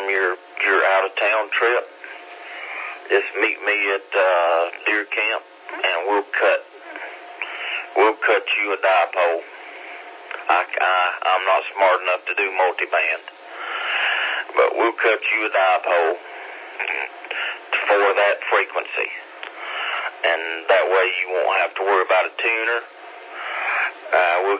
from your out-of-town trip, just meet me at deer camp, and we'll cut you a dipole. I'm not smart enough to do multiband, but we'll cut you a dipole for that frequency, and that way you won't have to worry about a tuner. We'll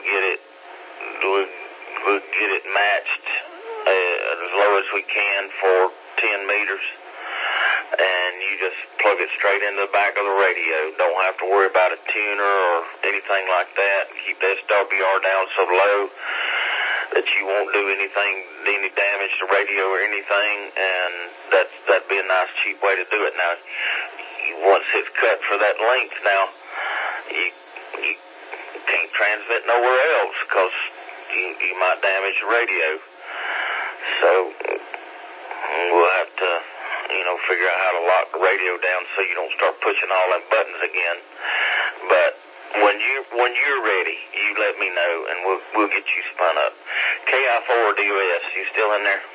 get it matched as low as we can for 10 meters, and you just plug it straight into the back of the radio. Don't have to worry about a tuner or anything like that. Keep the SWR down so low that you won't do any damage to radio or anything, and that'd be a nice cheap way to do it. Now, once it's cut for that length, now you can't transmit nowhere else because you might damage the radio. So we'll have to figure out how to lock the radio down so you don't start pushing all them buttons again. But when you're ready, you let me know, and we'll get you spun up. KI4DOS, you still in there?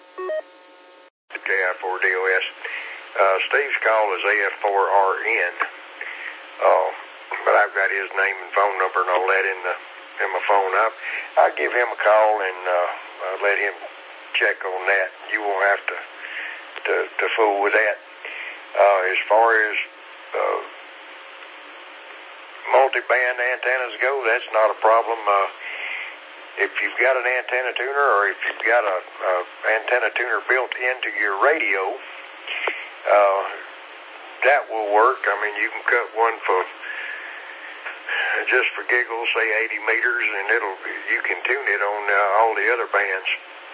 KI4DOS. Steve's call is AF4RN, but I've got his name and phone number and all that in my phone. I'll give him a call and let him check on that. You won't have to fool with that. As far as multi-band antennas go, that's not a problem. If you've got an antenna tuner, or if you've got a antenna tuner built into your radio, that will work. I mean, you can cut one for just for giggles, say 80 meters, and you can tune it on all the other bands.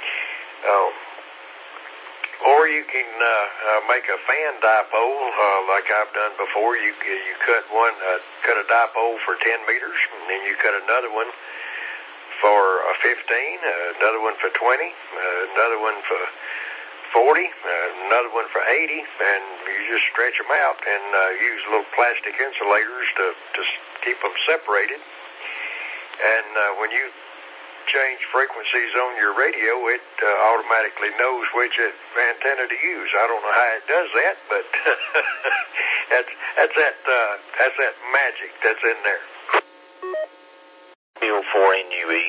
Or you can make a fan dipole like I've done before. You cut a dipole for 10 meters, and then you cut another one for 15, another one for 20, another one for 40, another one for 80, and you just stretch them out and use little plastic insulators to keep them separated. And when you change frequencies on your radio, it automatically knows which antenna to use. I don't know how it does that, but that's that magic that's in there. KO4NUE.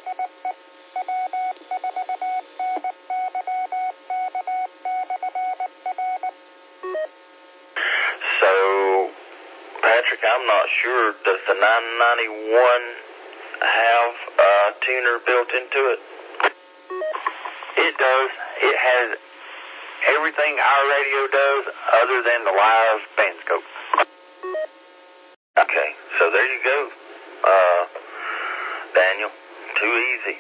So, Patrick, I'm not sure. Does the 991 have a tuner built into it? It does. It has everything our radio does other than the live band scope. Okay, so there you go, Daniel. Too easy.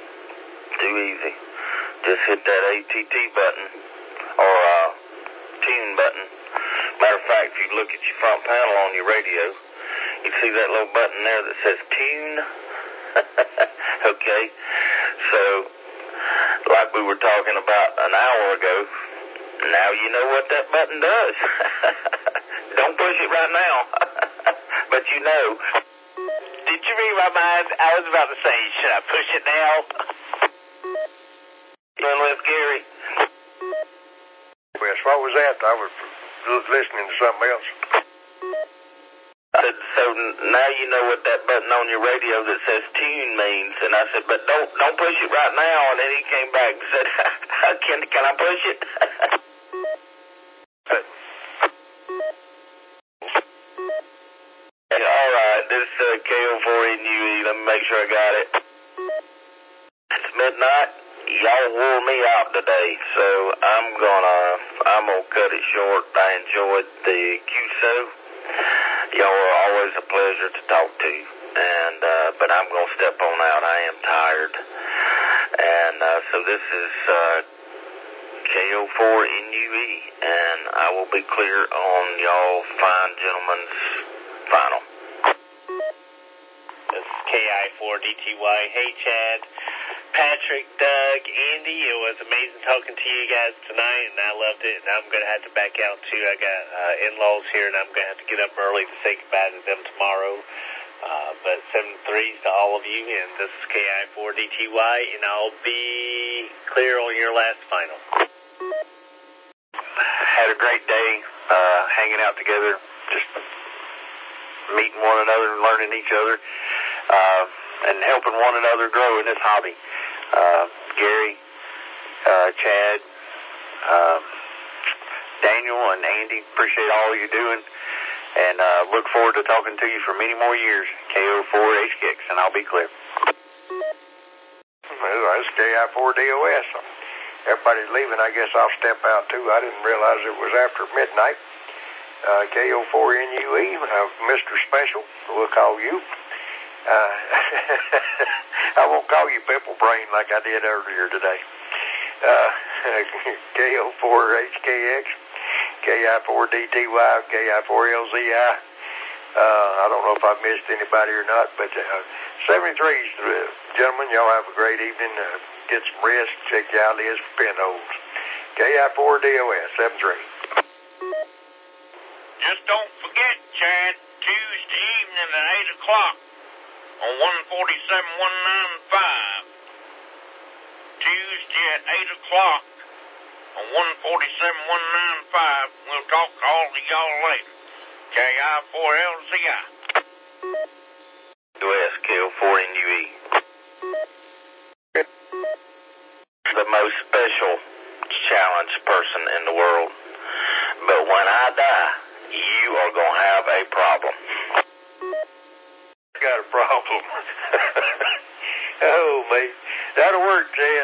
Just hit that ATT button or tune button. Matter of fact, if you look at your front panel on your radio, you see that little button there that says tune. Okay, so like we were talking about an hour ago, now you know what that button does. Don't push it right now, but you know. Did you read my mind? I was about to say, should I push it now? With Gary. Yes, what was that? I was listening to something else. So now you know what that button on your radio that says tune means. And I said, but don't push it right now. And then he came back and said, can I push it? All right, this is KO4NUE. Let me make sure I got it. It's midnight. Y'all wore me out today, so I'm gonna cut it short. I enjoyed the QSO. Y'all are always a pleasure to talk to, and but I'm gonna step on out. I am tired, and so this is KO4NUE, and I will be clear on y'all fine gentlemen's final. This is KI4DTY. Hey, Chad, Patrick, Doug, Andy. It was amazing talking to you guys tonight, and I loved it. And I'm going to have to back out, too. I got in-laws here, and I'm going to have to get up early to say goodbye to them tomorrow. But 7-3s to all of you, and this is KI4DTY, and I'll be clear on your last final. had a great day hanging out together, just meeting one another and learning each other, and helping one another grow in this hobby. Gary, Chad, Daniel, and Andy, appreciate all you're doing, and look forward to talking to you for many more years. KO4HKX, and I'll be clear. Well, that's KI4DOS. Everybody's leaving. I guess I'll step out too. I didn't realize it was after midnight. KO4NUE, Mr. Special, we'll call you. I won't call you Pimple Brain like I did earlier today. KO4HKX, KI4DTY, KI4LZI. I don't know if I missed anybody or not, but 73's, gentlemen, y'all have a great evening. Get some rest. Check your eyelids for pinholes. KI4DOS, 73. Just don't forget, Chad, Tuesday evening at 8 o'clock on 147-195. Tuesday at 8 o'clock on 147-195. We'll talk to all of y'all later. KI4LZI. US, KO4NUE. The most special challenge person in the world. But when I die, you are going to have a problem. Got a problem. Oh, mate. That'll work, Chad.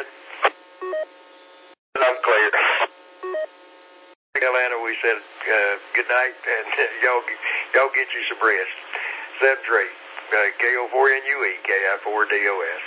I'm clear. Atlanta, we said good night, and y'all get you some rest. 73, KO4NUE, KI4DOS.